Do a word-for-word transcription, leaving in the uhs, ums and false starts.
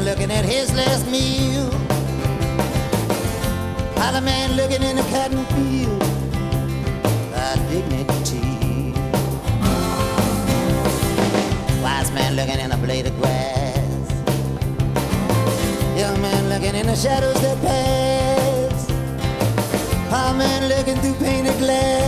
looking at his last meal. Other man looking in a cotton field. Our dignity. Wise man looking in a blade of grass. Young man looking in the shadows that pass. Poor man looking through painted glass.